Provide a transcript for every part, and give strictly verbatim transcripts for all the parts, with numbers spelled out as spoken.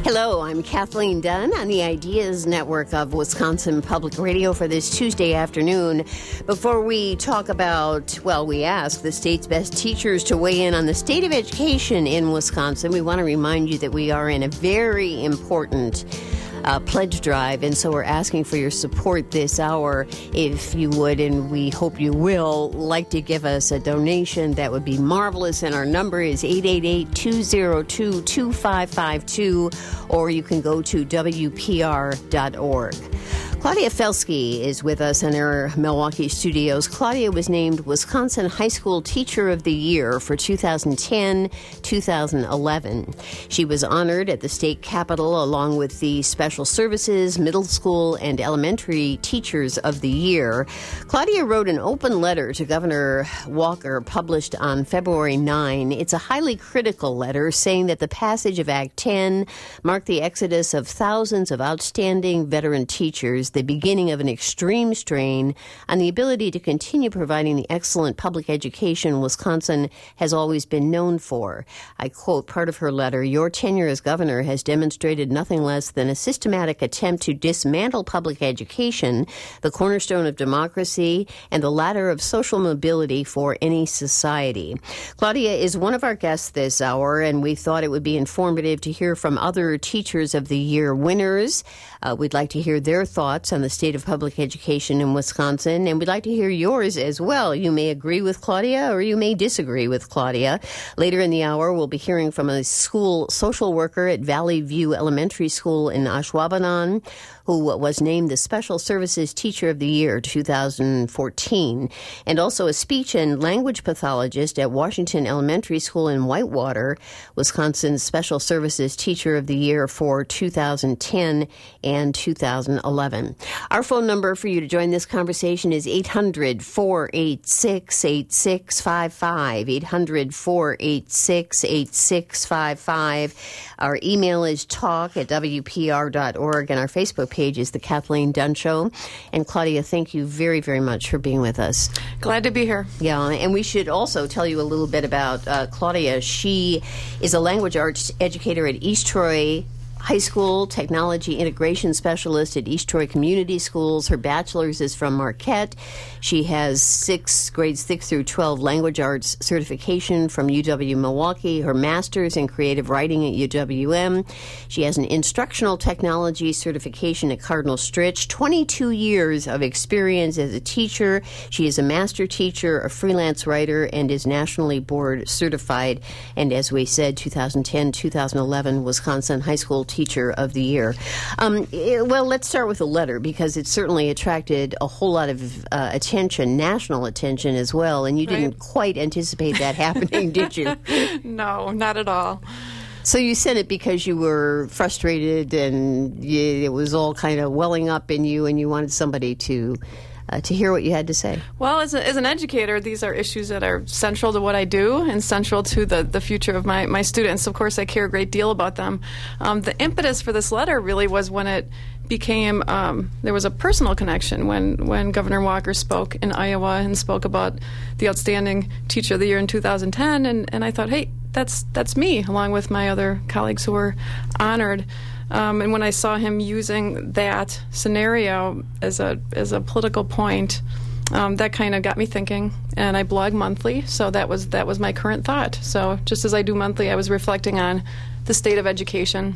Hello, I'm Kathleen Dunn on the Ideas Network of Wisconsin Public Radio for this Tuesday afternoon. Before we talk about, well, we ask the state's best teachers to weigh in on the state of education in Wisconsin, we want to remind you that we are in a very important Uh, pledge drive, and so we're asking for your support this hour. If you would, and we hope you will, like to give us a donation, that would be marvelous. And our number is eight eight eight, two zero two, two five five two, or you can go to W P R dot org. Claudia Felski is with us in our Milwaukee studios. Claudia was named Wisconsin High School Teacher of the Year for two thousand ten to two thousand eleven. She was honored at the state capitol along with the Special Services, Middle School, and Elementary Teachers of the Year. Claudia wrote an open letter to Governor Walker published on February ninth. It's a highly critical letter saying that the passage of Act ten marked the exodus of thousands of outstanding veteran teachers, the beginning of an extreme strain on the ability to continue providing the excellent public education Wisconsin has always been known for. I quote part of her letter, "Your tenure as governor has demonstrated nothing less than a systematic attempt to dismantle public education, the cornerstone of democracy and the ladder of social mobility for any society." Claudia is one of our guests this hour, and we thought it would be informative to hear from other Teachers of the Year winners. Uh, we'd like to hear their thoughts on the state of public education in Wisconsin, and we'd like to hear yours as well. You may agree with Claudia or you may disagree with Claudia. Later in the hour, we'll be hearing from a school social worker at Valley View Elementary School in Ashwaubenon, who was named the Special Services Teacher of the Year two thousand fourteen, and also a speech and language pathologist at Washington Elementary School in Whitewater, Wisconsin's Special Services Teacher of the Year for two thousand ten and two thousand eleven. Our phone number for you to join this conversation is eight hundred, four eight six, eight six five five, eight hundred, four eight six, eight six five five. Our email is talk at W P R dot org, and our Facebook page is The Kathleen Dunn Show. And Claudia, thank you very, very much for being with us. Glad to be here. Yeah, and we should also tell you a little bit about uh, Claudia. She is a language arts educator at East Troy High School, technology integration specialist at East Troy Community Schools. Her bachelor's is from Marquette. She has six grades six through twelve language arts certification from U W Milwaukee. Her master's in creative writing at U W M. She has an instructional technology certification at Cardinal Stritch. twenty-two years of experience as a teacher. She is a master teacher, a freelance writer, and is nationally board certified. And as we said, two thousand ten, two thousand eleven Wisconsin High School Teacher of the Year. Um, well, let's start with the letter, because it certainly attracted a whole lot of uh, attention, national attention as well, and you right. didn't quite anticipate that happening, did you? No, not at all. So you sent it because you were frustrated and you, it was all kind of welling up in you, and you wanted somebody to Uh, to hear what you had to say. Well, as, a, as an educator, these are issues that are central to what I do and central to the, the future of my, my students. Of course, I care a great deal about them. Um, the impetus for this letter really was when it became, um, there was a personal connection when, when Governor Walker spoke in Iowa and spoke about the outstanding Teacher of the Year in two thousand ten, and, and I thought, hey, that's that's me, along with my other colleagues who were honored. Um, and when I saw him using that scenario as a as a political point, um, that kind of got me thinking. And I blog monthly, so that was that was my current thought. So just as I do monthly, I was reflecting on the state of education.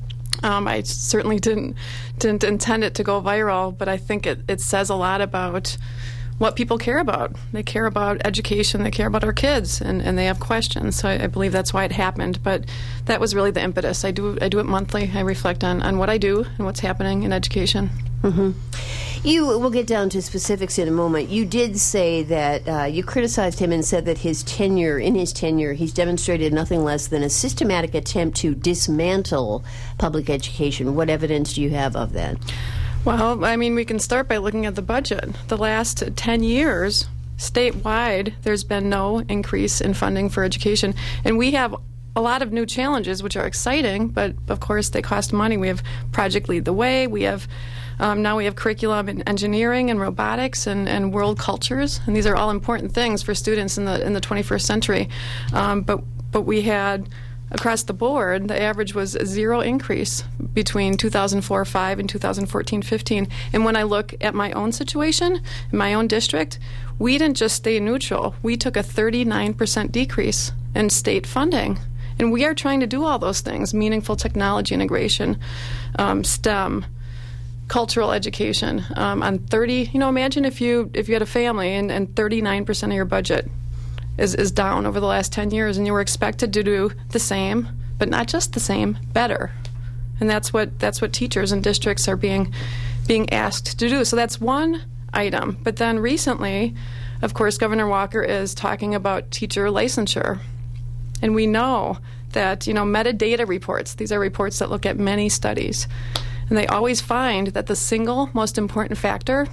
Um, I certainly didn't didn't intend it to go viral, but I think it, it says a lot about what people care about. They care about education, they care about our kids, and, and they have questions. So I, I believe that's why it happened. But that was really the impetus. I do I do it monthly. I reflect on, on what I do and what's happening in education. Mm-hmm. You, we'll get down to specifics in a moment. You did say that uh, you criticized him and said that his tenure, in his tenure, he's demonstrated nothing less than a systematic attempt to dismantle public education. What evidence do you have of that? Well, I mean, we can start by looking at the budget. The last ten years, statewide, there's been no increase in funding for education. And we have a lot of new challenges, which are exciting, but of course they cost money. We have Project Lead the Way. We have um, now we have curriculum in engineering and robotics and, and world cultures, and these are all important things for students in the in the twenty-first century. Um, but but we had across the board, the average was a zero increase between two thousand four five and two thousand fourteen fifteen. And when I look at my own situation, in my own district, we didn't just stay neutral. We took a thirty-nine percent decrease in state funding. And we are trying to do all those things, meaningful technology integration, um, STEM, cultural education. Um, on thirty, you know, imagine if you if you had a family and, and thirty-nine percent of your budget is, is down over the last ten years, and you were expected to do the same, but not just the same, better. And that's what that's what teachers and districts are being being asked to do. So that's one item. But then recently, of course, Governor Walker is talking about teacher licensure. And we know that, you know, metadata reports, these are reports that look at many studies, and they always find that the single most important factor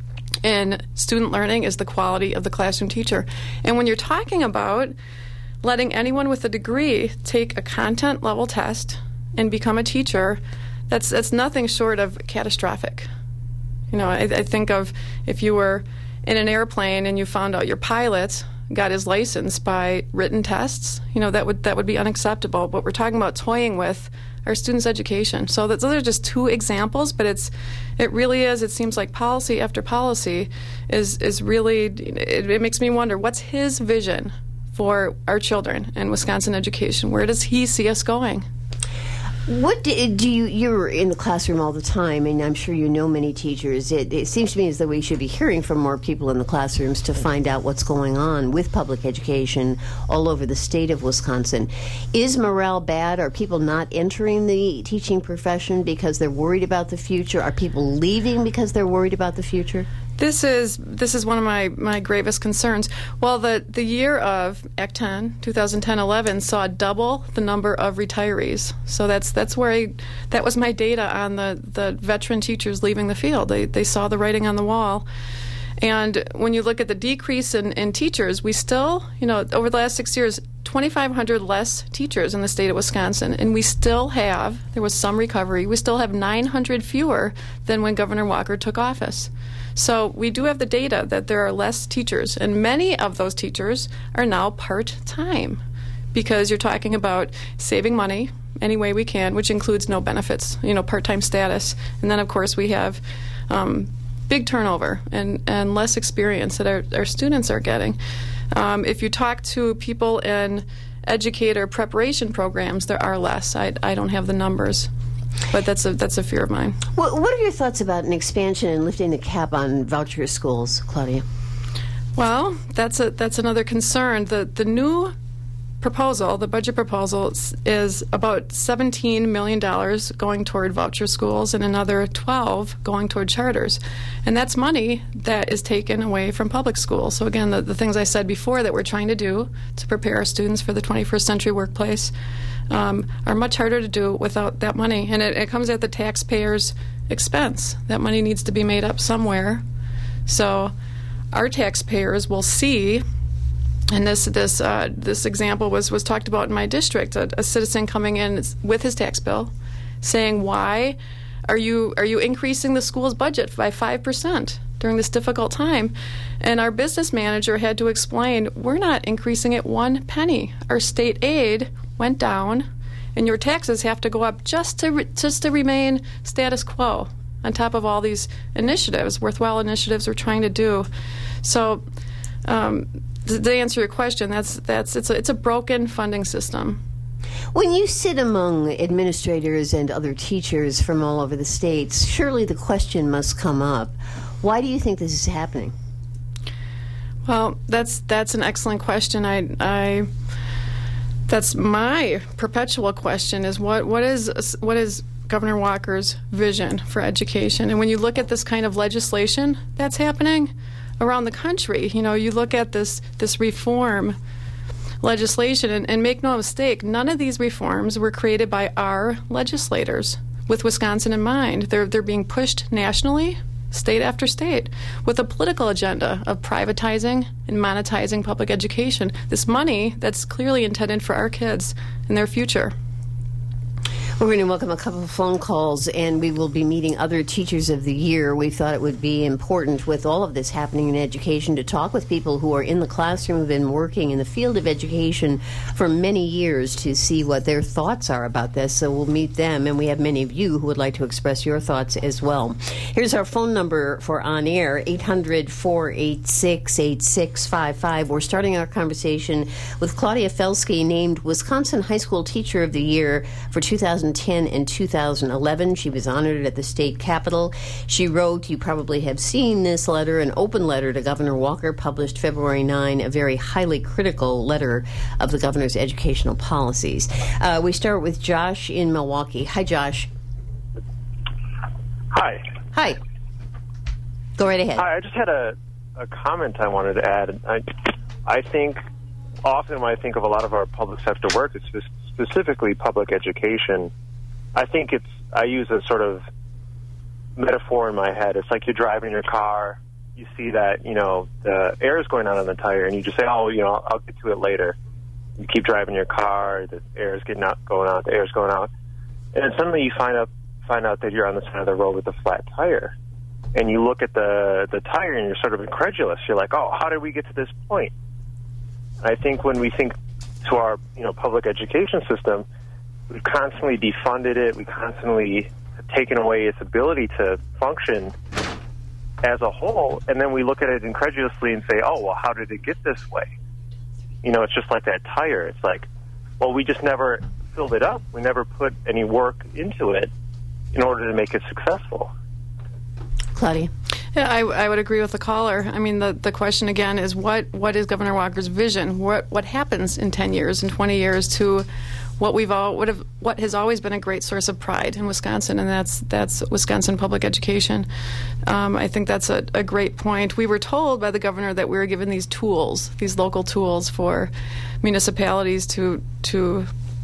in student learning is the quality of the classroom teacher. And when you're talking about letting anyone with a degree take a content level test and become a teacher, that's that's nothing short of catastrophic. You know, I, I think of if you were in an airplane and you found out your pilot got his license by written tests, you know, that would that would be unacceptable. But we're talking about toying with our students' education. So that, those are just two examples, but it's it really is, it seems like policy after policy is, is really, it, it makes me wonder, what's his vision for our children in Wisconsin education? Where does he see us going? What do, do you, you're in the classroom all the time, and I'm sure you know many teachers. It, it seems to me as though we should be hearing from more people in the classrooms to find out what's going on with public education all over the state of Wisconsin. Is morale bad? Are people not entering the teaching profession because they're worried about the future? Are people leaving because they're worried about the future? This is this is one of my, my gravest concerns. Well, the, the year of Act ten, twenty ten eleven, saw double the number of retirees. So that's that's where I, that was my data on the, the veteran teachers leaving the field. They they saw the writing on the wall. And when you look at the decrease in, in teachers, we still, you know, over the last six years, twenty-five hundred less teachers in the state of Wisconsin, and we still have, there was some recovery, we still have nine hundred fewer than when Governor Walker took office. So we do have the data that there are less teachers, and many of those teachers are now part-time because you're talking about saving money any way we can, which includes no benefits, you know, part-time status. And then, of course, we have um, big turnover and, and less experience that our, our students are getting. Um, if you talk to people in educator preparation programs, there are less. I, I don't have the numbers, but that's a that's a fear of mine. Well, what are your thoughts about an expansion and lifting the cap on voucher schools, Claudia? Well, that's a that's another concern. The the new proposal, the budget proposal, is about seventeen million dollars going toward voucher schools and another twelve going toward charters. And that's money that is taken away from public schools. So again, the, the things I said before that we're trying to do to prepare our students for the twenty-first century workplace um, are much harder to do without that money. And it, it comes at the taxpayer's expense. That money needs to be made up somewhere. So our taxpayers will see. And this this uh, this example was, was talked about in my district. A, a citizen coming in with his tax bill, saying, "Why are you are you increasing the school's budget by five percent during this difficult time?" And our business manager had to explain, "We're not increasing it one penny. Our state aid went down, and your taxes have to go up just to re- just to remain status quo." On top of all these initiatives, worthwhile initiatives we're trying to do, so. Um, To answer your question, that's that's it's a, it's a broken funding system. When you sit among administrators and other teachers from all over the states, surely the question must come up: why do you think this is happening? Well, that's that's an excellent question. I I that's my perpetual question: is what what is what is Governor Walker's vision for education? And when you look at this kind of legislation that's happening around the country, you know, you look at this this reform legislation, and, and make no mistake, none of these reforms were created by our legislators with Wisconsin in mind. They're they're being pushed nationally, state after state, with a political agenda of privatizing and monetizing public education. This money that's clearly intended for our kids and their future. We're going to welcome a couple of phone calls, and we will be meeting other Teachers of the Year. We thought it would be important with all of this happening in education to talk with people who are in the classroom, have been working in the field of education for many years to see what their thoughts are about this. So we'll meet them, and we have many of you who would like to express your thoughts as well. Here's our phone number for On Air, eight hundred, four eight six, eight six five five. We're starting our conversation with Claudia Felsky, named Wisconsin High School Teacher of the Year for two thousand ten and two thousand eleven. She was honored at the state capitol. She wrote, you probably have seen this letter, an open letter to Governor Walker, published February ninth, a very highly critical letter of the governor's educational policies. Uh, we start with Josh in Milwaukee. Hi, Josh. Hi. Hi. Go right ahead. Hi, I just had a, a comment I wanted to add. I, I think often when I think of a lot of our public sector work, it's just specifically public education, I think it's, I use a sort of metaphor in my head. It's like you're driving your car, you see that, you know, the air is going out on the tire, and you just say, oh, you know, I'll, I'll get to it later. You keep driving your car, the air is getting out, going out, the air is going out. And then suddenly you find out, find out that you're on the side of the road with a flat tire. And you look at the, the tire and you're sort of incredulous. You're like, oh, how did we get to this point? I think when we think to our, you know, public education system, we've constantly defunded it. We constantly have taken away its ability to function as a whole. And then we look at it incredulously and say, oh, well, how did it get this way? You know, it's just like that tire. It's like, well, we just never filled it up. We never put any work into it in order to make it successful. Claudia? Yeah, I, I would agree with the caller. I mean, the, the question again is what, what is Governor Walker's vision? What what happens in ten years and twenty years to what we've all what have what has always been a great source of pride in Wisconsin, and that's that's Wisconsin public education. Um, I think that's a, a great point. We were told by the governor that we were given these tools, these local tools for municipalities to to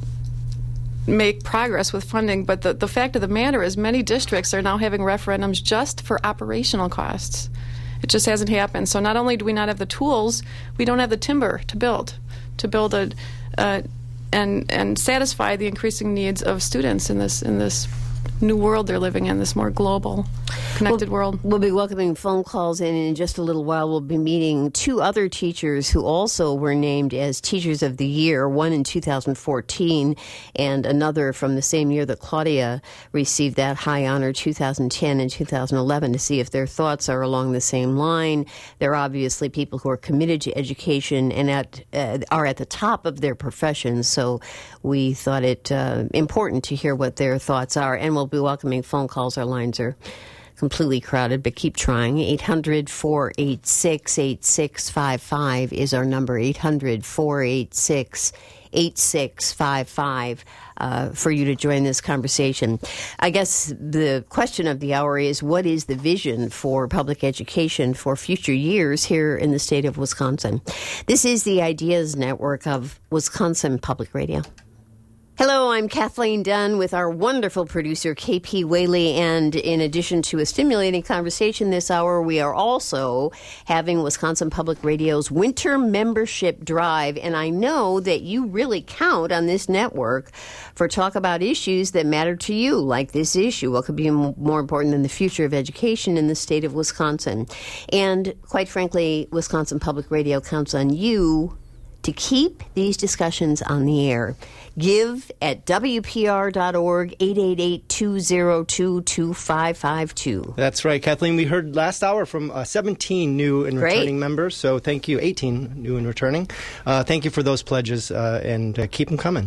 make progress with funding, but the, the fact of the matter is many districts are now having referendums just for operational costs. It just hasn't happened. So not only do we not have the tools, we don't have the timber to build, to build a, uh, and and satisfy the increasing needs of students in this in this new world they're living in, this more global, connected we'll, world. We'll be welcoming phone calls, and in just a little while we'll be meeting two other teachers who also were named as Teachers of the Year, one in two thousand fourteen and another from the same year that Claudia received that high honor, two thousand ten and two thousand eleven, to see if their thoughts are along the same line. They're obviously people who are committed to education and at uh, are at the top of their professions, so we thought it uh, important to hear what their thoughts are, and we'll be welcoming phone calls. Our lines are completely crowded, but keep trying. eight hundred, four eight six, eight six five five is our number, eight hundred, four eight six, eight six five five, uh, for you to join this conversation. I guess the question of the hour is, what is the vision for public education for future years here in the state of Wisconsin? This is the Ideas Network of Wisconsin Public Radio. Hello, I'm Kathleen Dunn with our wonderful producer, K P Whaley, and in addition to a stimulating conversation this hour, we are also having Wisconsin Public Radio's Winter Membership Drive, and I know that you really count on this network for talk about issues that matter to you, like this issue, what could be more important than the future of education in the state of Wisconsin. And quite frankly, Wisconsin Public Radio counts on you to keep these discussions on the air. Give at W P R dot org, eight eight eight, two zero two, two five five two. That's right, Kathleen. We heard last hour from uh, seventeen new and Great. returning members, so thank you, eighteen new and returning. Uh, thank you for those pledges, uh, and uh, keep them coming.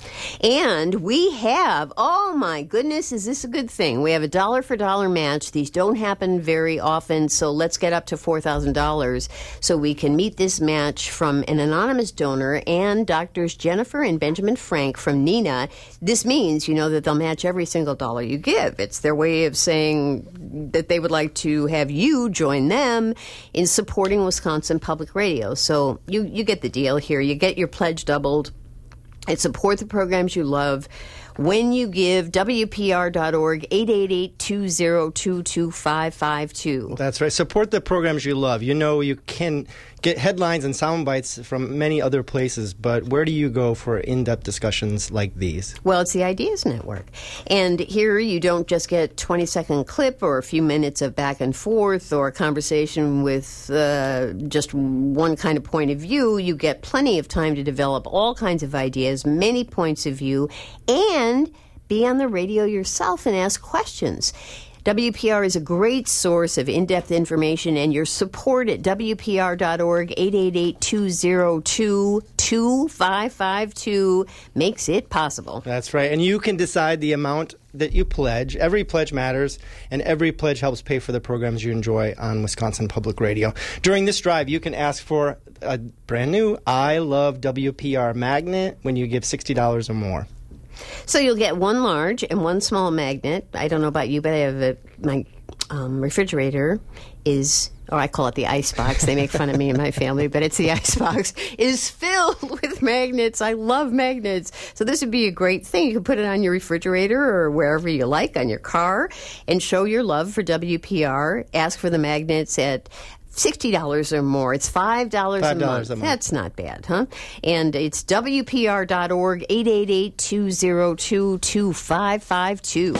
And we have, oh my goodness, is this a good thing? We have a dollar for dollar match. These don't happen very often, so let's get up to four thousand dollars so we can meet this match from an anonymous donor and Doctors Jennifer and Benjamin Frank from NENA. This means, you know, that they'll match every single dollar you give. It's their way of saying that they would like to have you join them in supporting Wisconsin Public Radio. So you, you get the deal here. You get your pledge doubled. It support the programs you love when you give W P R dot org, eight eight eight, two zero two, two five five two. That's right. Support the programs you love. You know you can get headlines and sound bites from many other places, but where do you go for in-depth discussions like these? Well, it's the Ideas Network. And here you don't just get twenty-second clip or a few minutes of back and forth or a conversation with uh, just one kind of point of view. You get plenty of time to develop all kinds of ideas, many points of view, and be on the radio yourself and ask questions. W P R is a great source of in-depth information, and your support at W P R dot org, eight eight eight, two zero two, two five five two makes it possible. That's right. And you can decide the amount that you pledge. Every pledge matters, and every pledge helps pay for the programs you enjoy on Wisconsin Public Radio. During this drive, you can ask for a brand new I Love W P R magnet when you give sixty dollars or more. So you'll get one large and one small magnet. I don't know about you, but I have a, my um, refrigerator is, or I call it the ice box. They make fun of me and my family, but it's the ice box, is filled with magnets. I love magnets. So this would be a great thing. You can put it on your refrigerator or wherever you like, on your car, and show your love for W P R. Ask for the magnets at sixty dollars or more. It's five dollars a month. a month. That's not bad, huh? And it's W P R dot org, eight eight eight, two zero two, two five five two.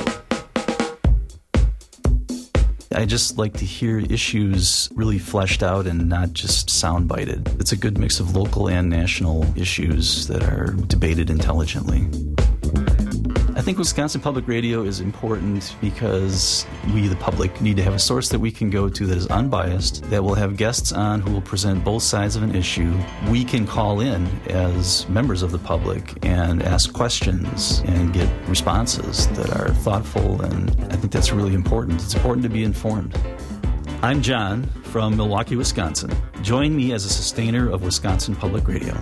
I just like to hear issues really fleshed out and not just soundbited. It's a good mix of local and national issues that are debated intelligently. I think Wisconsin Public Radio is important because we, the public, need to have a source that we can go to that is unbiased, that will have guests on who will present both sides of an issue. We can call in as members of the public and ask questions and get responses that are thoughtful, and I think that's really important. It's important to be informed. I'm John from Milwaukee, Wisconsin. Join me as a sustainer of Wisconsin Public Radio.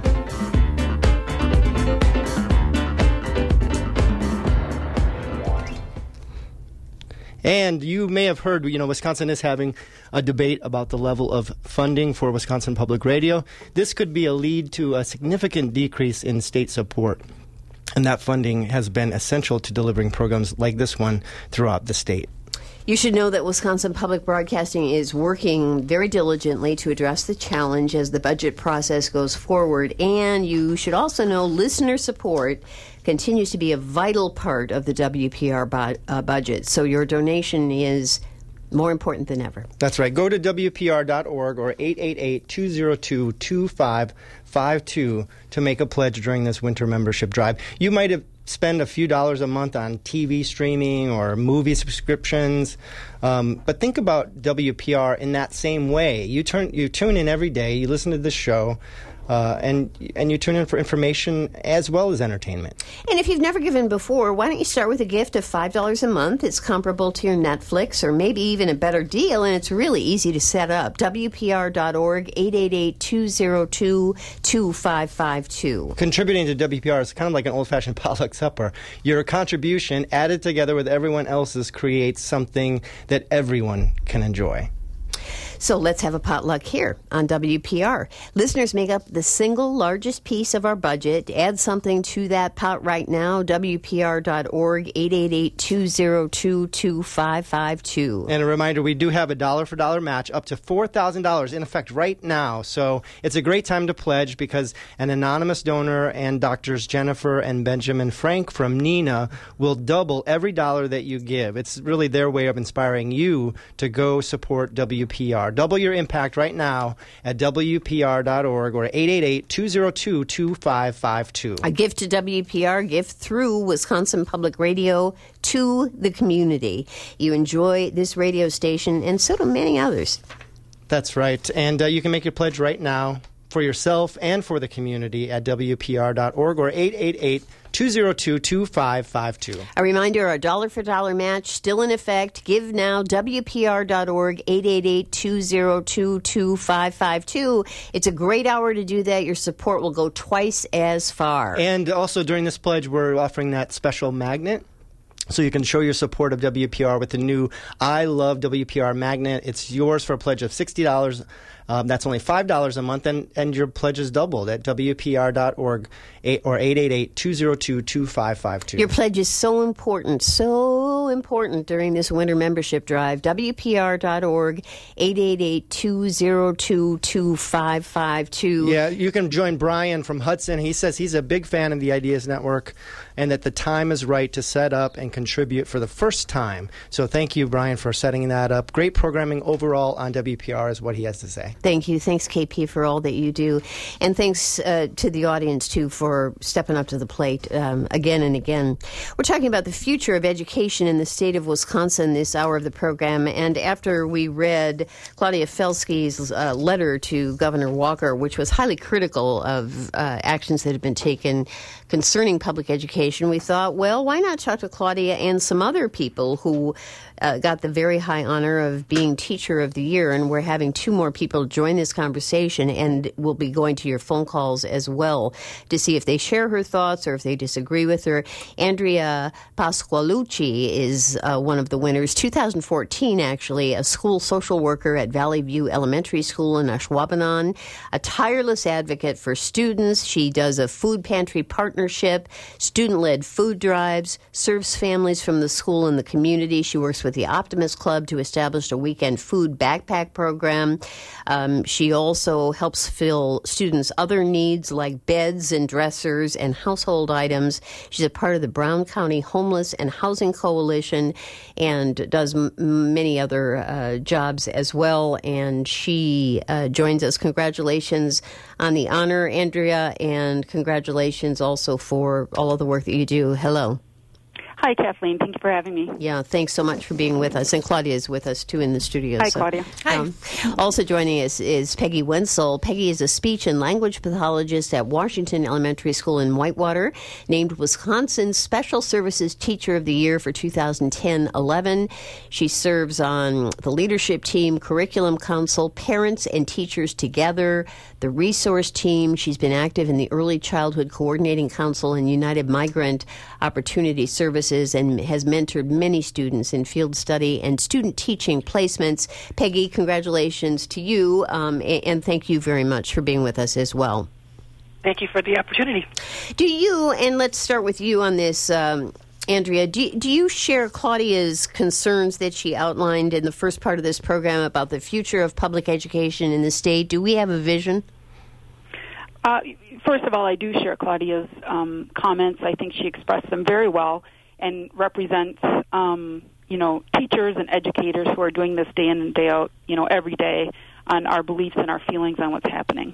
And you may have heard, you know, Wisconsin is having a debate about the level of funding for Wisconsin Public Radio. This could be a lead to a significant decrease in state support. And that funding has been essential to delivering programs like this one throughout the state. You should know that Wisconsin Public Broadcasting is working very diligently to address the challenge as the budget process goes forward. And you should also know listener support continues to be a vital part of the W P R bu- uh, budget. So your donation is more important than ever. That's right. Go to W P R dot org or eight eight eight, two zero two, two five five two to make a pledge during this winter membership drive. You might have spend a few dollars a month on T V streaming or movie subscriptions. Um, but think about W P R in that same way. You turn, you tune in every day, you listen to this show, uh, and and you tune in for information as well as entertainment. And if you've never given before, why don't you start with a gift of five dollars a month? It's comparable to your Netflix or maybe even a better deal, and it's really easy to set up. W P R dot org, eight eight eight, two zero two, two five five two. Contributing to W P R is kind of like an old-fashioned potluck supper. Your contribution added together with everyone else's creates something that everyone can enjoy. So let's have a potluck here on W P R. Listeners make up the single largest piece of our budget. Add something to that pot right now, W P R dot org, eight eight eight, two zero two, two five five two. And a reminder, we do have a dollar-for-dollar match up to four thousand dollars in effect right now. So it's a great time to pledge because an anonymous donor and Doctors Jennifer and Benjamin Frank from NENA will double every dollar that you give. It's really their way of inspiring you to go support W P R. Double your impact right now at W P R dot org or eight eight eight, two zero two, two five five two. A gift to W P R, gift through Wisconsin Public Radio to the community. You enjoy this radio station, and so do many others. That's right. And uh, you can make your pledge right now for yourself and for the community at W P R dot org or eight eight eight, two zero two, two five five two. A reminder, our dollar-for-dollar match still in effect. Give now, W P R dot org, eight eight eight, two zero two, two five five two. It's a great hour to do that. Your support will go twice as far. And also during this pledge, we're offering that special magnet. So you can show your support of W P R with the new I Love W P R magnet. It's yours for a pledge of sixty dollars. Um, that's only five dollars a month, and, and your pledge is doubled at W P R dot org or eight eight eight, two zero two, two five five two. Your pledge is so important, so important during this winter membership drive. W P R dot org, eight eight eight, two zero two, two five five two. Yeah, you can join Brian from Hudson. He says he's a big fan of the Ideas Network and that the time is right to set up and contribute for the first time. So thank you, Brian, for setting that up. Great programming overall on W P R is what he has to say. Thank you. Thanks, K P, for all that you do. And thanks uh, to the audience, too, for stepping up to the plate um, again and again. We're talking about the future of education in the state of Wisconsin this hour of the program. And after we read Claudia Felske's uh, letter to Governor Walker, which was highly critical of uh, actions that have been taken concerning public education, we thought, well, why not talk to Claudia and some other people who uh, got the very high honor of being Teacher of the Year. And we're having two more people join this conversation, and we'll be going to your phone calls as well to see if they share her thoughts or if they disagree with her. Andrea Pasqualucci is uh, one of the winners. two thousand fourteen, actually, a school social worker at Valley View Elementary School in Ashwaubenon, a tireless advocate for students. She does a food pantry partnership, student-led food drives, serves families from the school and the community. She works with the Optimist Club to establish a weekend food backpack program. Um, she also helps fill students' other needs like beds and dressers and household items. She's a part of the Brown County Homeless and Housing Coalition and does m- many other uh, jobs as well. And she uh, joins us. Congratulations on the honor, Andrea, and congratulations also for all of the work that you do. Hello. Hi, Kathleen. Thank you for having me. Yeah, thanks so much for being with us. And Claudia is with us, too, in the studio. Hi, so, Claudia. Hi. Um, also joining us is Peggy Wenzel. Peggy is a speech and language pathologist at Washington Elementary School in Whitewater, named Wisconsin's Special Services Teacher of the Year for two thousand ten eleven. She serves on the leadership team, curriculum council, parents and teachers together, the resource team. She's been active in the Early Childhood Coordinating Council and United Migrant Opportunity Services, and has mentored many students in field study and student teaching placements. Peggy, congratulations to you, um, and, and thank you very much for being with us as well. Thank you for the opportunity. Do you, and let's start with you on this, um, Andrea, do, do you share Claudia's concerns that she outlined in the first part of this program about the future of public education in the state? Do we have a vision? Uh, first of all, I do share Claudia's um, comments. I think she expressed them very well and represents, um, you know, teachers and educators who are doing this day in and day out, you know, every day on our beliefs and our feelings on what's happening.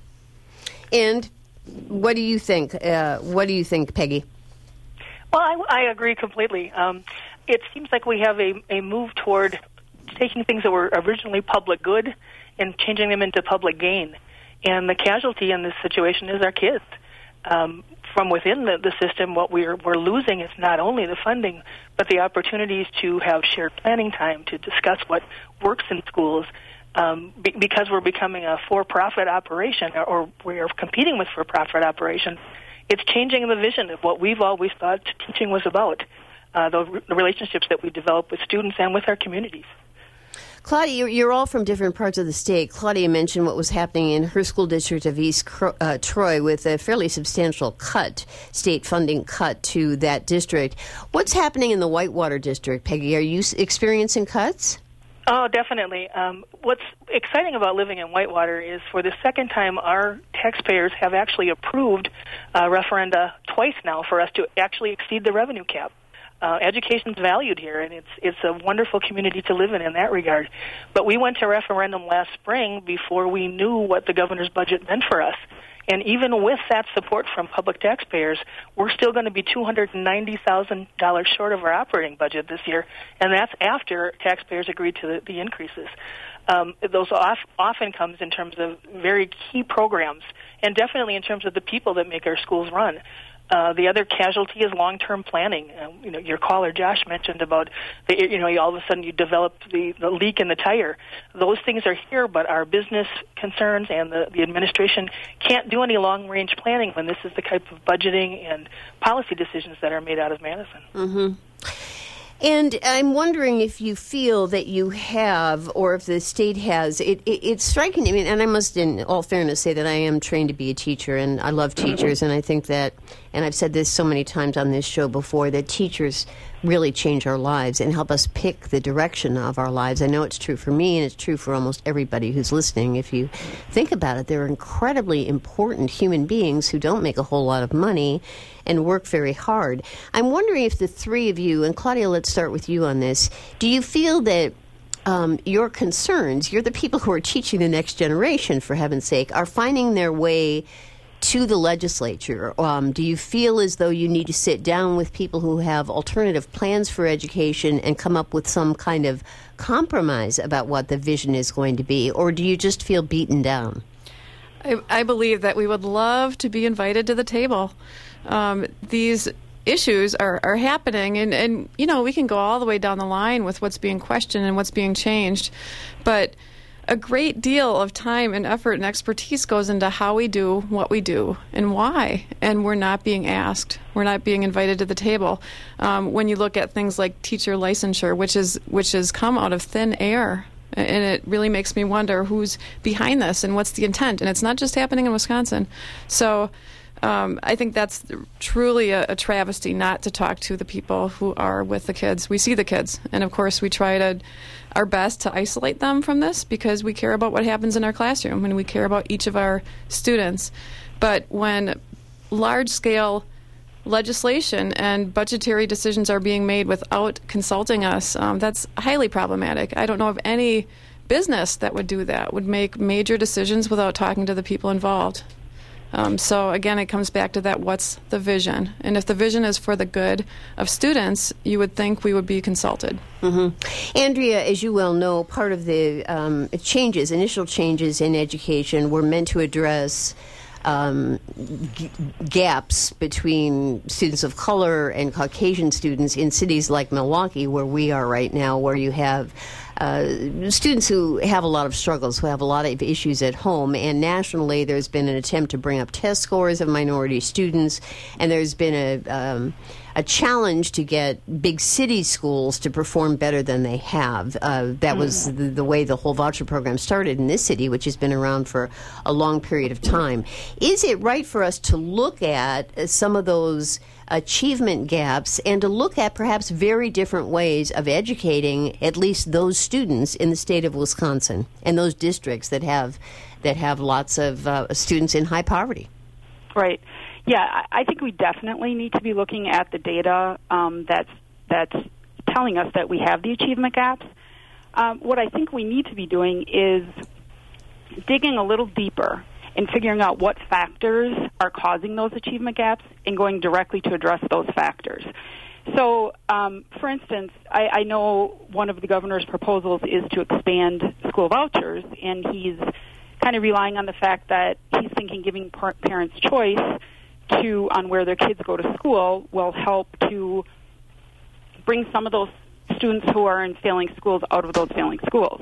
And what do you think? Uh, what do you think, Peggy? Well, I, I agree completely. Um, it seems like we have a, a move toward taking things that were originally public good and changing them into public gain. And the casualty in this situation is our kids. Um, from within the, the system, what we're, we're losing is not only the funding, but the opportunities to have shared planning time, to discuss what works in schools, um, be, because we're becoming a for-profit operation, or, or we are competing with for-profit operations. It's changing the vision of what we've always thought teaching was about, uh, the, the relationships that we develop with students and with our communities. Claudia, you're, you're all from different parts of the state. Claudia mentioned what was happening in her school district of East uh, Troy with a fairly substantial cut, state funding cut to that district. What's happening in the Whitewater district, Peggy? Are you experiencing cuts? Oh, definitely. Um, what's exciting about living in Whitewater is for the second time our taxpayers have actually approved uh, referenda twice now for us to actually exceed the revenue cap. Uh, education's valued here, and it's it's a wonderful community to live in in that regard. But we went to referendum last spring before we knew what the governor's budget meant for us. And even with that support from public taxpayers, we're still going to be two hundred ninety thousand dollars short of our operating budget this year, and that's after taxpayers agreed to the, the increases. Um, those off, often comes in terms of very key programs, and definitely in terms of the people that make our schools run. Uh, the other casualty is long-term planning. Uh, you know, your caller Josh mentioned about the, you know, all of a sudden you develop the, the leak in the tire. Those things are here, but our business concerns and the, the administration can't do any long-range planning when this is the type of budgeting and policy decisions that are made out of Madison. Mm-hmm. And I'm wondering if you feel that you have, or if the state has, it, it, it's striking to me, and I must, in all fairness, say that I am trained to be a teacher, and I love teachers, and I think that, and I've said this so many times on this show before, that teachers really change our lives and help us pick the direction of our lives. I know it's true for me, and it's true for almost everybody who's listening. If you think about it, they're incredibly important human beings who don't make a whole lot of money and work very hard. I'm wondering if the three of you, and Claudia, let's start with you on this, do you feel that um, your concerns, you're the people who are teaching the next generation, for heaven's sake, are finding their way to the legislature? Um, do you feel as though you need to sit down with people who have alternative plans for education and come up with some kind of compromise about what the vision is going to be? Or do you just feel beaten down? I, I believe that we would love to be invited to the table. Um, these issues are, are happening, and, and, you know, we can go all the way down the line with what's being questioned and what's being changed. But a great deal of time and effort and expertise goes into how we do what we do and why, and we're not being asked. We're not being invited to the table. Um, when you look at things like teacher licensure, which is which has come out of thin air, and it really makes me wonder who's behind this and what's the intent. And it's not just happening in Wisconsin. So um, I think that's truly a, a travesty not to talk to the people who are with the kids. We see the kids, and of course we try to our best to isolate them from this because we care about what happens in our classroom and we care about each of our students. But when large-scale legislation and budgetary decisions are being made without consulting us, um, that's highly problematic. I don't know of any business that would do that, would make major decisions without talking to the people involved. Um, so again, it comes back to that, what's the vision? And if the vision is for the good of students, you would think we would be consulted. Mm-hmm. Andrea, as you well know, part of the um, changes, initial changes in education were meant to address Um, g- gaps between students of color and Caucasian students in cities like Milwaukee, where we are right now, where you have uh, students who have a lot of struggles, who have a lot of issues at home. And nationally, there's been an attempt to bring up test scores of minority students, and there's been a um, a challenge to get big city schools to perform better than they have. Uh, that was the, the way the whole voucher program started in this city, which has been around for a long period of time. Is it right for us to look at some of those achievement gaps and to look at perhaps very different ways of educating at least those students in the state of Wisconsin and those districts that have that have lots of uh, students in high poverty? Right. Yeah, I think we definitely need to be looking at the data um, that's that's telling us that we have the achievement gaps. Um, what I think we need to be doing is digging a little deeper and figuring out what factors are causing those achievement gaps and going directly to address those factors. So, um, for instance, I, I know one of the governor's proposals is to expand school vouchers, and he's kind of relying on the fact that he's thinking giving par- parents choice to on where their kids go to school will help to bring some of those students who are in failing schools out of those failing schools.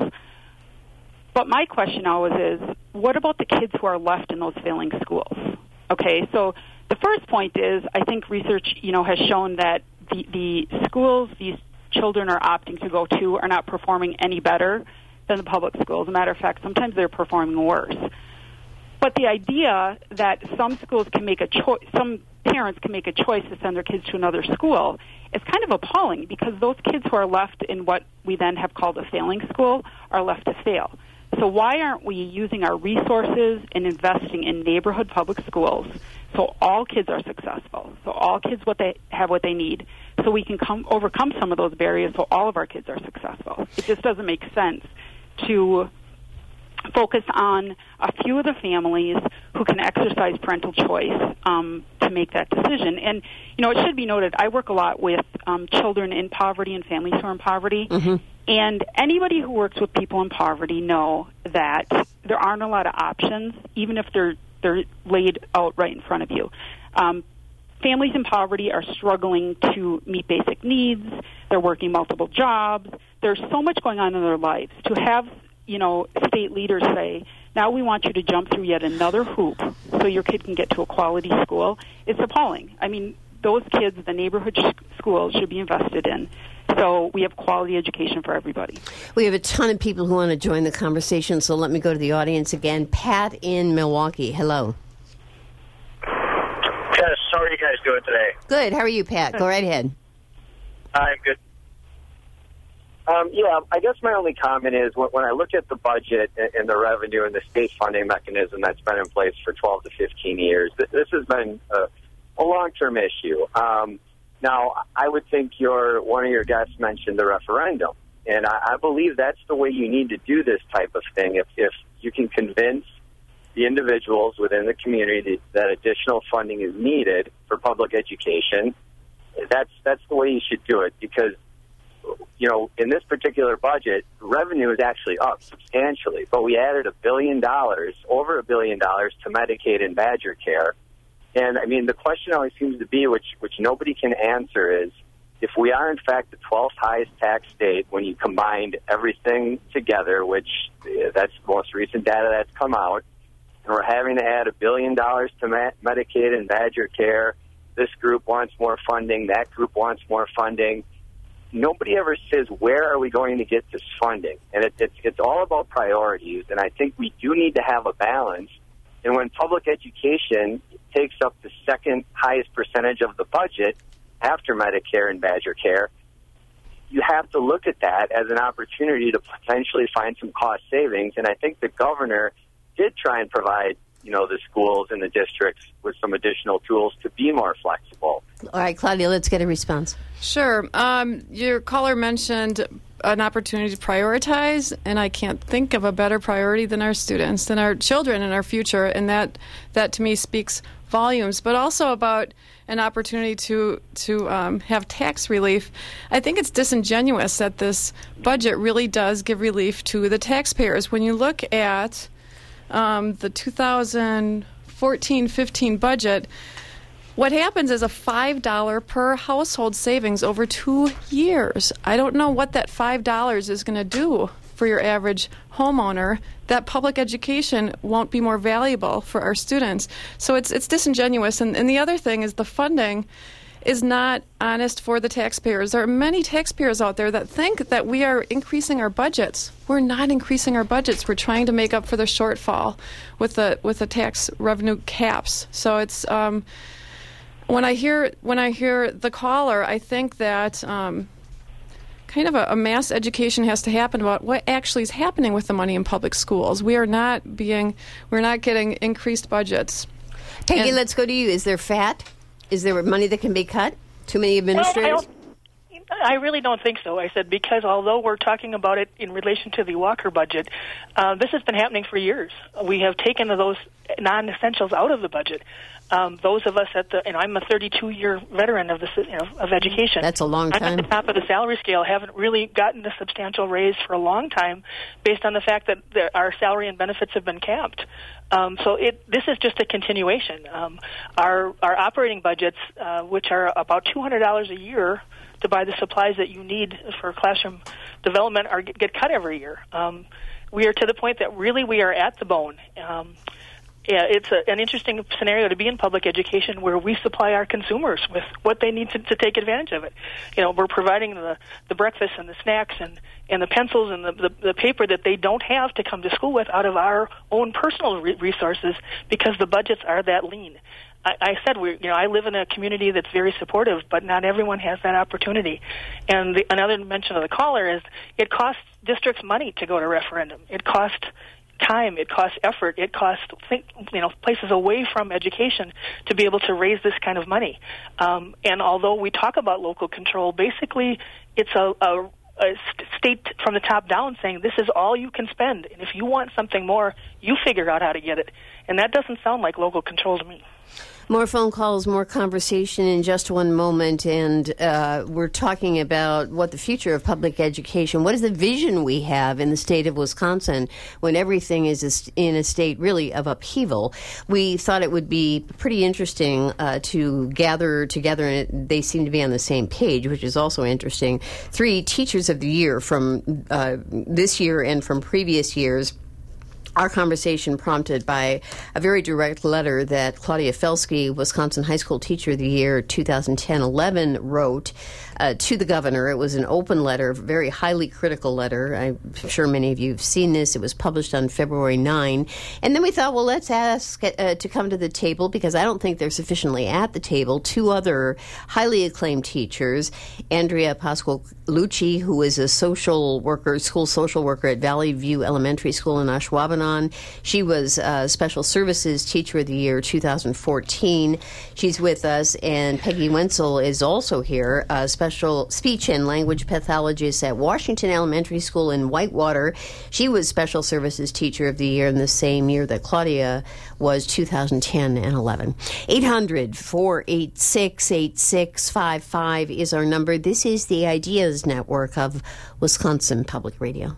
But my question always is, what about the kids who are left in those failing schools? Okay, so the first point is, I think research, you know, has shown that the, the schools these children are opting to go to are not performing any better than the public schools. As a matter of fact, sometimes they're performing worse. But the idea that some schools can make a choice, some parents can make a choice to send their kids to another school is kind of appalling, because those kids who are left in what we then have called a failing school are left to fail. So why aren't we using our resources and investing in neighborhood public schools so all kids are successful, so all kids what they have what they need, so we can come overcome some of those barriers so all of our kids are successful? It just doesn't make sense to focus on a few of the families who can exercise parental choice um, to make that decision. And, you know, it should be noted, I work a lot with um, children in poverty and families who are in poverty. Mm-hmm. And anybody who works with people in poverty know that there aren't a lot of options, even if they're they're laid out right in front of you. Um, families in poverty are struggling to meet basic needs. They're working multiple jobs. There's so much going on in their lives. To have, you know, state leaders say, now we want you to jump through yet another hoop so your kid can get to a quality school, it's appalling. I mean, those kids, the neighborhood sh- schools, should be invested in. So we have quality education for everybody. We have a ton of people who want to join the conversation, so let me go to the audience again. Pat in Milwaukee, hello. Yes, how are you guys doing today? Good. How are you, Pat? Go right ahead. I'm good. Um, yeah, I guess my only comment is when, when I look at the budget and, and the revenue and the state funding mechanism that's been in place for twelve to fifteen years, th- this has been a, a long-term issue. Um, now, I would think your one of your guests mentioned the referendum, and I, I believe that's the way you need to do this type of thing. If, if you can convince the individuals within the community that additional funding is needed for public education, that's that's the way you should do it, because you know, in this particular budget, revenue is actually up substantially, but we added a billion dollars, over a billion dollars to Medicaid and Badger Care. And, I mean, the question always seems to be, which which nobody can answer, is if we are, in fact, the twelfth highest tax state when you combined everything together, which uh, that's the most recent data that's come out, and we're having to add a billion dollars to Ma- Medicaid and Badger Care, this group wants more funding, that group wants more funding. Nobody ever says, where are we going to get this funding? And it, it's, it's all about priorities, and I think we do need to have a balance. And when public education takes up the second highest percentage of the budget after Medicare and Badger Care, you have to look at that as an opportunity to potentially find some cost savings. And I think the governor did try and provide, you know, the schools and the districts with some additional tools to be more flexible. All right, Claudia, let's get a response. Sure. Um, your caller mentioned an opportunity to prioritize, and I can't think of a better priority than our students, than our children and our future, and that, that to me speaks volumes, but also about an opportunity to to um, have tax relief. I think it's disingenuous that this budget really does give relief to the taxpayers. When you look at um, the two thousand fourteen fifteen budget, what happens is a five dollars per household savings over two years. I don't know what that five dollars is going to do for your average homeowner. That public education won't be more valuable for our students. So it's it's disingenuous. And, and the other thing is the funding is not honest for the taxpayers. There are many taxpayers out there that think that we are increasing our budgets. We're not increasing our budgets. We're trying to make up for the shortfall with the with the tax revenue caps. So it's um, when I hear when I hear the caller, I think that um, kind of a, a mass education has to happen about what actually is happening with the money in public schools. We are not being, we're not getting increased budgets. Peggy, And- let's go to you. Is there fat? Is there money that can be cut? Too many administrators? Well, I really don't think so. I said because although we're talking about it in relation to the Walker budget, uh, this has been happening for years. We have taken those non-essentials out of the budget. Um, those of us at the, and I'm a thirty-two-year veteran of the you know, of education. That's a long I'm time. at the top of the salary scale. Haven't really gotten a substantial raise for a long time, based on the fact that the, our salary and benefits have been capped. Um, so it, this is just a continuation. Um, our our operating budgets, uh, which are about two hundred dollars a year to buy the supplies that you need for classroom development, are get cut every year. Um, we are to the point that really we are at the bone. Um, Yeah, it's a, an interesting scenario to be in public education where we supply our consumers with what they need to, to take advantage of it. You know, we're providing the, the breakfast and the snacks and, and the pencils and the, the, the paper that they don't have to come to school with out of our own personal re- resources because the budgets are that lean. I, I said, we, you know, I live in a community that's very supportive, but not everyone has that opportunity. And the, another mention of the caller is it costs districts money to go to referendum. It costs time, it costs effort, it costs think, you know places away from education to be able to raise this kind of money. Um, and although we talk about local control, basically it's a, a, a state from the top down saying this is all you can spend, and if you want something more, you figure out how to get it. And that doesn't sound like local control to me. More phone calls, more conversation in just one moment, and uh, we're talking about what the future of public education, what is the vision we have in the state of Wisconsin when everything is in a state really of upheaval. We thought it would be pretty interesting uh, to gather together, and they seem to be on the same page, which is also interesting, three teachers of the year from uh, this year and from previous years. our conversation prompted by a very direct letter that Claudia Felsky, Wisconsin High School Teacher of the Year twenty ten eleven, wrote uh, to the governor. It was an open letter, very highly critical letter. I'm sure many of you have seen this. It was published on February ninth. And then we thought, well, let's ask uh, to come to the table, because I don't think they're sufficiently at the table, two other highly acclaimed teachers, Andrea Pasqualucci, who is a social worker, school social worker at Valley View Elementary School in Ashwaubenon. She was uh, Special Services Teacher of the Year two thousand fourteen. She's with us, and Peggy Wenzel is also here, a special speech and language pathologist at Washington Elementary School in Whitewater. She was Special Services Teacher of the Year in the same year that Claudia was, two thousand ten and eleven. eight hundred, four eight six, eight six five five is our number. This is the Ideas Network of Wisconsin Public Radio.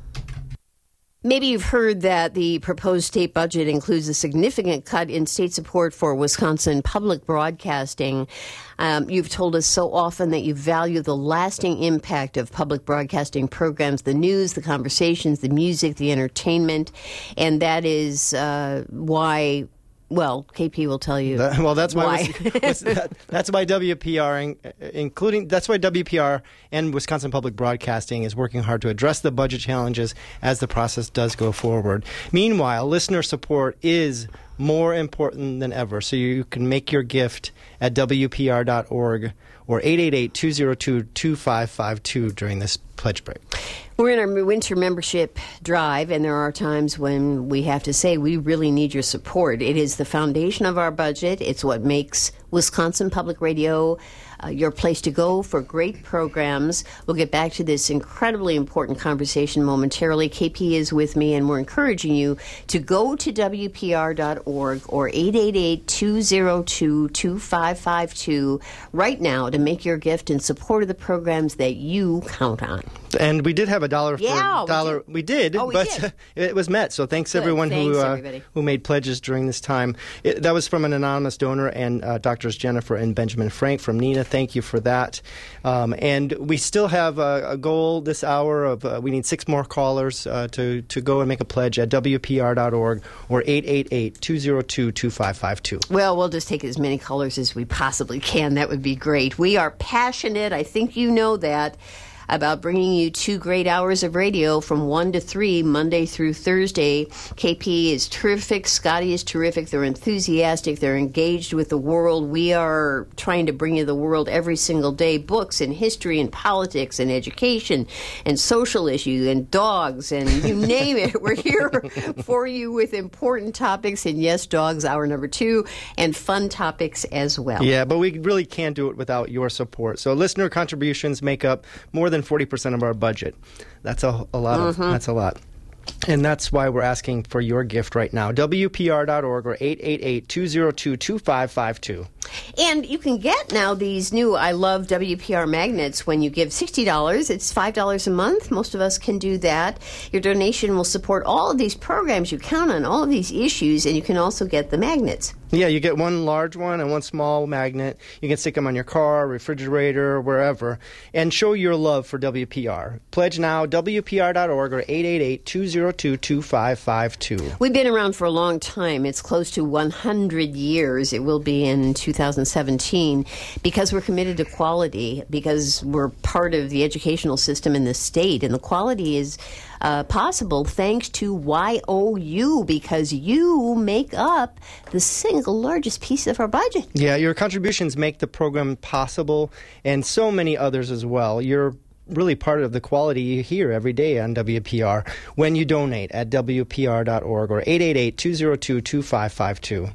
Maybe you've heard that the proposed state budget includes a significant cut in state support for Wisconsin public broadcasting. Um, you've told us so often that you value the lasting impact of public broadcasting programs, the news, the conversations, the music, the entertainment, and that is uh, why... Well, K P will tell you. That, well, that's why. why. Was, that, that's why W P R, including that's why W P R and Wisconsin Public Broadcasting is working hard to address the budget challenges as the process does go forward. Meanwhile, listener support is more important than ever. So you can make your gift at W P R dot org or eight eight eight, two zero two, two five five two during this pledge break. We're in our winter membership drive, and there are times when we have to say we really need your support. It is the foundation of our budget. It's what makes Wisconsin Public Radio uh, your place to go for great programs. We'll get back to this incredibly important conversation momentarily. K P is with me, and we're encouraging you to go to W P R dot org or eight eight eight, two zero two, two five five two right now to make your gift in support of the programs that you count on. And we did have a dollar for yeah, dollar. We we did, oh, we but did. it was met. So thanks Good. everyone thanks, who uh, everybody. who made pledges during this time. It, that was from an anonymous donor, and uh, Doctors Jennifer and Benjamin Frank from Neenah. Thank you for that. Um, and we still have a, a goal this hour of uh, we need six more callers uh, to to go and make a pledge at W P R dot org or eight eight eight, two zero two, two five five two. Well, we'll just take as many callers as we possibly can. That would be great. We are passionate. I think you know that. About bringing you two great hours of radio from one to three, Monday through Thursday. K P is terrific. Scotty is terrific. They're enthusiastic. They're engaged with the world. We are trying to bring you the world every single day. Books and history and politics and education and social issues and dogs and you name it. We're here for you with important topics. And yes, dogs, hour number two, and fun topics as well. Yeah, but we really can't do it without your support. So listener contributions make up more than forty percent of our budget. That's a, a lot of, mm-hmm. that's a lot. And that's why we're asking for your gift right now. W P R dot org or eight eight eight, two zero two, two five five two. And you can get now these new I Love W P R magnets when you give sixty dollars. It's five dollars a month. Most of us can do that. Your donation will support all of these programs you count on, all of these issues, and you can also get the magnets. Yeah, you get one large one and one small magnet. You can stick them on your car, refrigerator, wherever, and show your love for W P R. Pledge now, W P R dot org or eight eight eight, two zero two, two five five two. We've been around for a long time. It's close to one hundred years. It will be in two thousand seventeen because we're committed to quality, because we're part of the educational system in the state, and the quality is Uh, possible thanks to Y O U, because you make up the single largest piece of our budget. Yeah, your contributions make the program possible, and so many others as well. You're really part of the quality you hear every day on W P R when you donate at W P R dot org or eight eight eight, two zero two, two five five two.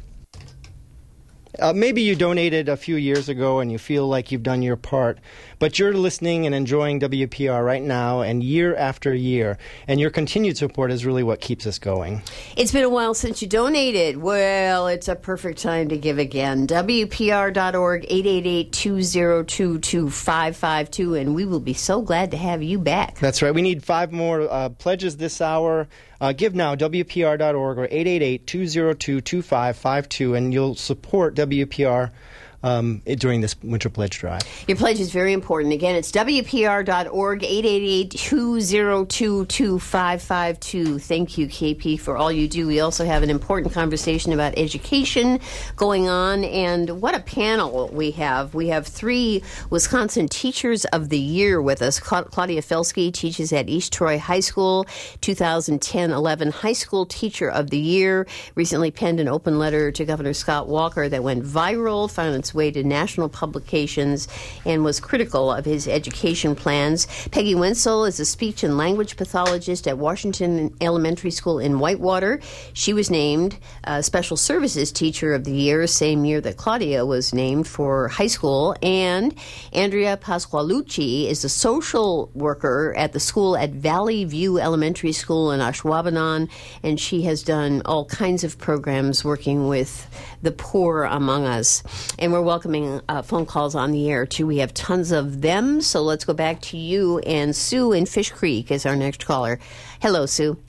Uh, maybe you donated a few years ago and you feel like you've done your part, but you're listening and enjoying W P R right now and year after year, and your continued support is really what keeps us going. It's been a while since you donated. Well, it's a perfect time to give again. W P R dot org, eight eight eight, two zero two, two five five two, and we will be so glad to have you back. That's right. We need five more uh, pledges this hour. Uh, give now, W P R dot org or eight eight eight, two zero two, two five five two, and you'll support W P R um, during this Winter Pledge Drive. Your pledge is very important. Again, it's W P R dot org, eight eight eight, two zero two, two five five two. Thank you, K P, for all you do. We also have an important conversation about education going on, and what a panel we have. We have three Wisconsin Teachers of the Year with us. Claudia Felsky teaches at East Troy High School, two thousand ten eleven High School Teacher of the Year, recently penned an open letter to Governor Scott Walker that went viral, found its way to national publications, and was critical of his education plans. Peggy Wenzel is a speech and language pathologist at Washington Elementary School in Whitewater. She was named uh, Special Services Teacher of the Year, same year that Claudia was named for high school. And Andrea Pasqualucci is a social worker at the school at Valley View Elementary School in Ashwaubenon, and she has done all kinds of programs working with the poor among us. And we're welcoming uh, phone calls on the air, too. We have tons of them, so let's go back to you. And Sue in Fish Creek is our next caller. Hello, Sue.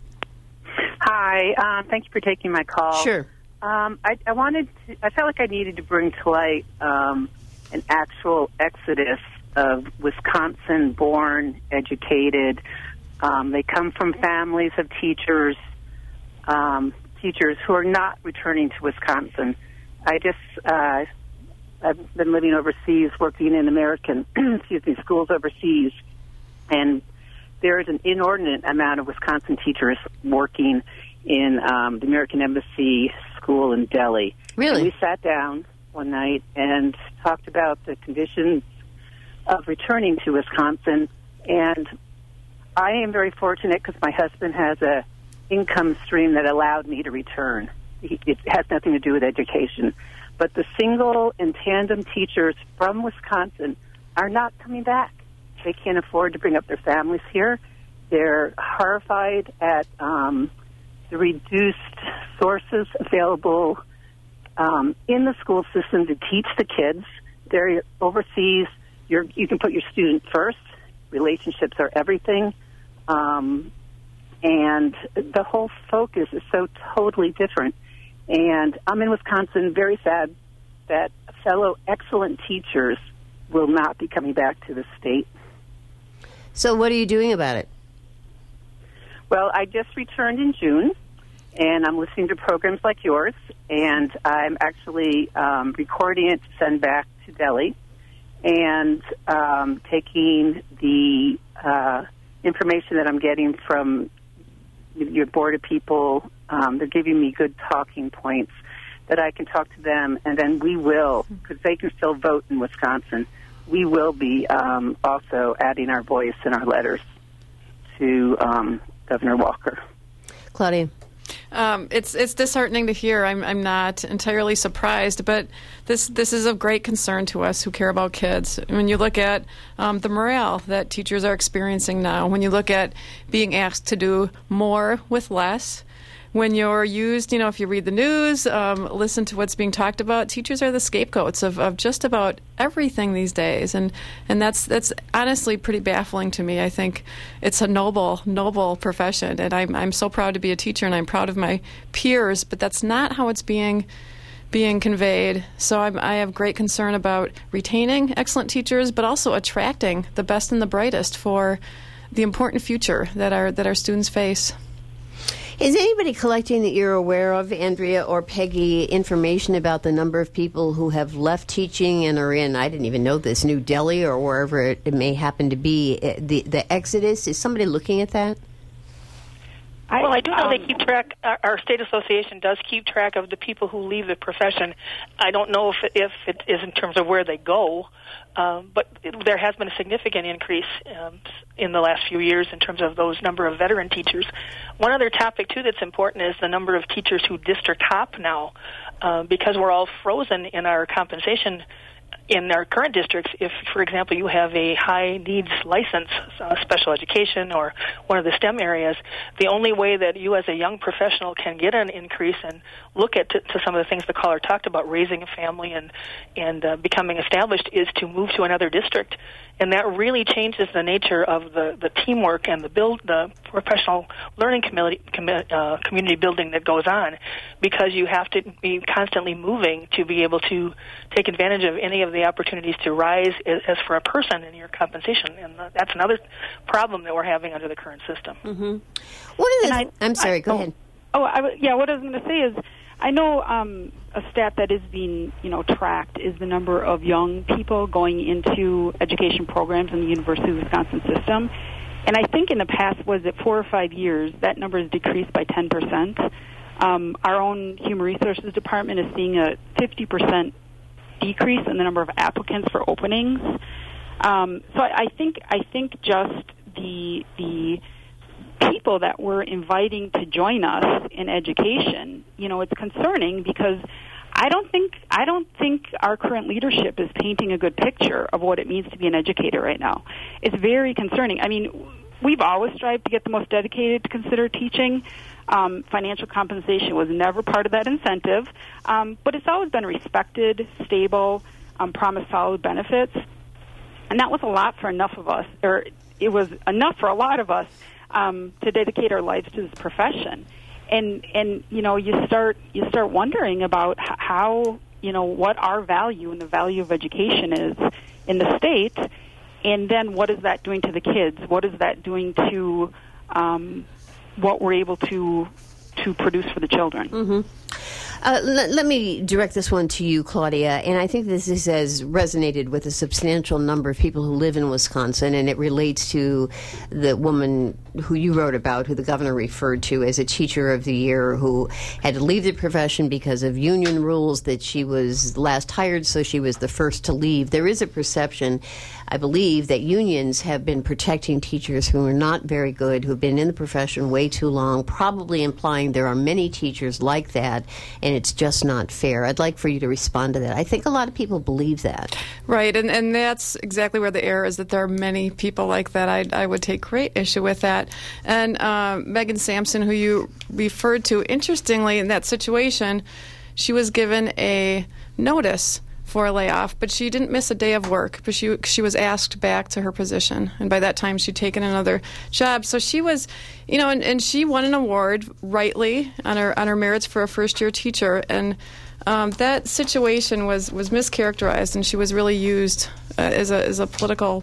Hi. Um, thank you for taking my call. Sure. Um, I, I wanted to, I felt like I needed to bring to light um, an actual exodus of Wisconsin-born, educated. Um, they come from families of teachers, um, teachers who are not returning to Wisconsin. I just, uh, I've been living overseas, working in American, excuse me, schools overseas, and there is an inordinate amount of Wisconsin teachers working in um, the American Embassy School in Delhi. Really? And we sat down one night and talked about the conditions of returning to Wisconsin, and I am very fortunate because my husband has a income stream that allowed me to return. It has nothing to do with education. But the single and tandem teachers from Wisconsin are not coming back. They can't afford to bring up their families here. They're horrified at um, the reduced sources available um, in the school system to teach the kids. They're overseas. You're, you can put your student first. Relationships are everything. Um, and the whole focus is so totally different. And I'm in Wisconsin, very sad that fellow excellent teachers will not be coming back to the state. So what are you doing about it? Well, I just returned in June, and I'm listening to programs like yours, and I'm actually um, recording it to send back to Delhi, and um, taking the uh, information that I'm getting from your board of people. Um, they're giving me good talking points that I can talk to them, and then we will, because they can still vote in Wisconsin, we will be um, also adding our voice in our letters to um, Governor Walker. Claudia. Um, it's it's disheartening to hear. I'm I'm not entirely surprised, but this this is of great concern to us who care about kids. When you look at um, the morale that teachers are experiencing now, when you look at being asked to do more with less, when you're used, you know, if you read the news, um, listen to what's being talked about, teachers are the scapegoats of, of just about everything these days. And, and that's that's honestly pretty baffling to me. I think it's a noble, noble profession. And I'm, I'm so proud to be a teacher, and I'm proud of my peers, but that's not how it's being being conveyed. So I'm, I have great concern about retaining excellent teachers, but also attracting the best and the brightest for the important future that our that our students face. Is anybody collecting that you're aware of, Andrea or Peggy, information about the number of people who have left teaching and are in, I didn't even know this, New Delhi or wherever it, it may happen to be, the, the exodus? Is somebody looking at that? I, well, I do know um, they keep track. Our, our state association does keep track of the people who leave the profession. I don't know if it, if it is in terms of where they go, um, but it, there has been a significant increase um, in the last few years in terms of those number of veteran teachers. One other topic, too, that's important is the number of teachers who district hop now. Uh, because we're all frozen in our compensation in our current districts, if, for example, you have a high needs license, uh, special education, or one of the STEM areas, the only way that you as a young professional can get an increase and look at to, to some of the things the caller talked about, raising a family and, and uh, becoming established, is to move to another district. And that really changes the nature of the, the teamwork and the build, the professional learning community, uh, community building that goes on, because you have to be constantly moving to be able to take advantage of any of the opportunities to rise as, as for a person in your compensation. And that's another problem that we're having under the current system. Mm-hmm. What is I, I'm sorry, I, go oh, ahead. Oh, I, yeah, what I was going to say is, I know um, a stat that is being, you know, tracked is the number of young people going into education programs in the University of Wisconsin system. And I think in the past, was it four or five years, that number has decreased by ten percent. Um, our own Human Resources Department is seeing a fifty percent decrease in the number of applicants for openings. Um, so I, I think I think just the the people that we're inviting to join us in education, you know, it's concerning, because I don't think I don't think our current leadership is painting a good picture of what it means to be an educator right now. It's very concerning. I mean, we've always strived to get the most dedicated to consider teaching. Um, financial compensation was never part of that incentive, um, but it's always been respected, stable, um, promised solid benefits, and that was a lot for enough of us, or it was enough for a lot of us um, to dedicate our lives to this profession. And and you know, you start you start wondering about how, you know, what our value and the value of education is in the state, and then what is that doing to the kids? What is that doing to um, what we're able to to produce for the children? Mm-hmm. Uh, let, let me direct this one to you, Claudia, and I think this is, has resonated with a substantial number of people who live in Wisconsin, and it relates to the woman who you wrote about, who the governor referred to as a teacher of the year, who had to leave the profession because of union rules, that she was last hired, so she was the first to leave. There is a perception, I believe, that unions have been protecting teachers who are not very good, who have been in the profession way too long, probably implying there are many teachers like that, and it's just not fair. I'd like for you to respond to that. I think a lot of people believe that. Right, and, and that's exactly where the error is, that there are many people like that. I, I would take great issue with that. And uh, Megan Sampson, who you referred to, interestingly, in that situation, she was given a notice for a layoff, but she didn't miss a day of work, but she she was asked back to her position, and by that time she'd taken another job. So she was, you know, and, and she won an award rightly on her on her merits for a first year teacher, and um, that situation was, was mischaracterized, and she was really used uh, as a as a political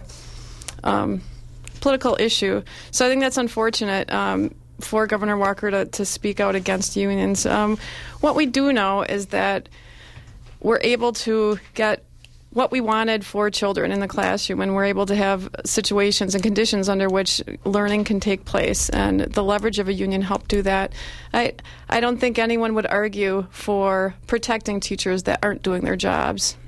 um, political issue. So I think that's unfortunate. Um, for Governor Walker to, to speak out against unions. Um, what we do know is that we're able to get what we wanted for children in the classroom, and we're able to have situations and conditions under which learning can take place, and the leverage of a union helped do that. I I don't think anyone would argue for protecting teachers that aren't doing their jobs.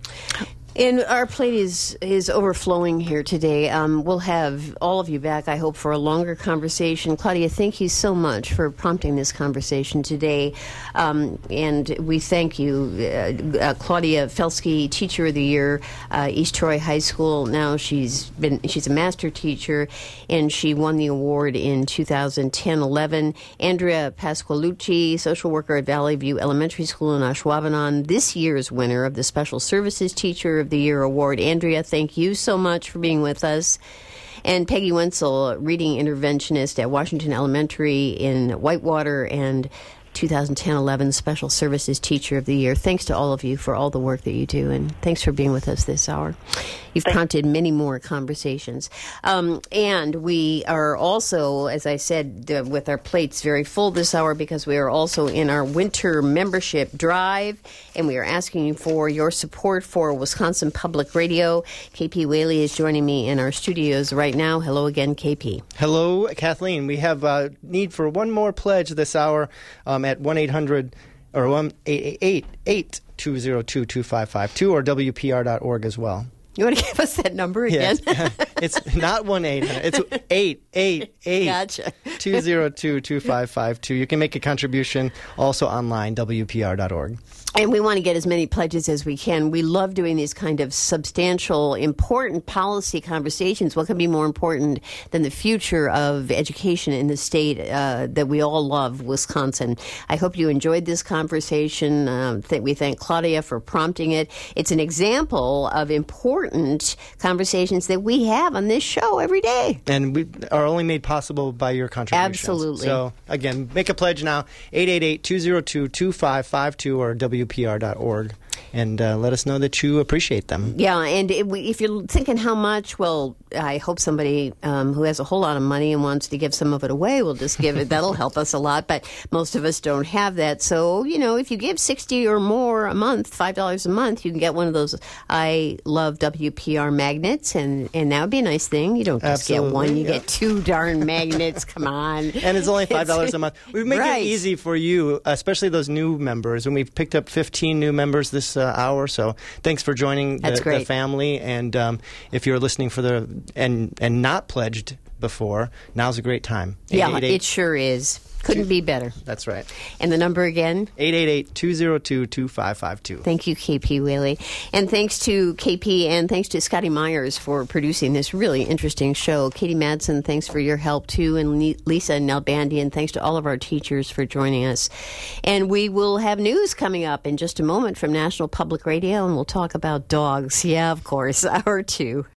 And our plate is, is overflowing here today. Um, we'll have all of you back, I hope, for a longer conversation. Claudia, thank you so much for prompting this conversation today. Um, and we thank you. Uh, uh, Claudia Felsky, Teacher of the Year, uh, East Troy High School. Now she's been she's a master teacher, and she won the award in two thousand ten eleven. Andrea Pasqualucci, social worker at Valley View Elementary School in Ashwaubenon, this year's winner of the Special Services Teacher of the Year Award. Andrea, thank you so much for being with us. And Peggy Wenzel, reading interventionist at Washington Elementary in Whitewater, and two thousand ten eleven Special Services Teacher of the Year. Thanks to all of you for all the work that you do, and thanks for being with us this hour. You've prompted many more conversations. Um, and we are also, as I said, uh, with our plates very full this hour, because we are also in our winter membership drive, and we are asking you for your support for Wisconsin Public Radio. K P Whaley is joining me in our studios right now. Hello again, K P. Hello, Kathleen. We have a need for one more pledge this hour um, at one eight hundred or one eight eight eight two zero two two five five two or W P R dot org as well. You want to give us that number again? Yeah, it's, it's not one eight hundred. It's eight eight eight Gotcha. two zero two two five five two. You can make a contribution also online, W P R dot org. And we want to get as many pledges as we can. We love doing these kind of substantial, important policy conversations. What can be more important than the future of education in the state uh, that we all love, Wisconsin? I hope you enjoyed this conversation. Um, th- we thank Claudia for prompting it. It's an example of important conversations that we have on this show every day. And we are only made possible by your contributions. Absolutely. So, again, make a pledge now, eight eight eight two zero two two five five two or W P R dot org, and uh, let us know that you appreciate them. Yeah, and if, we, if you're thinking how much, well, I hope somebody um, who has a whole lot of money and wants to give some of it away will just give it. That'll help us a lot, but most of us don't have that. So, you know, if you give sixty or more a month, five dollars a month, you can get one of those I Love W P R magnets, and, and that would be a nice thing. You don't just Absolutely, get one, you yeah. get two darn magnets. Come on. And it's only five dollars a month. We make Right. it easy for you, especially those new members. And we've picked up fifteen new members this uh, hour, so thanks for joining That's the, great. the family. And um, if you're listening for the and and not pledged before, now's a great time. Yeah, eight eight eight it sure is. Couldn't be better. That's right. And the number again? eight eight eight two zero two two five five two. Thank you, K P Whaley. And thanks to K P and thanks to Scotty Myers for producing this really interesting show. Katie Madsen, thanks for your help, too. And Le- Lisa Nalbandian, thanks to all of our teachers for joining us. And we will have news coming up in just a moment from National Public Radio, and we'll talk about dogs. Yeah, of course. Hour two.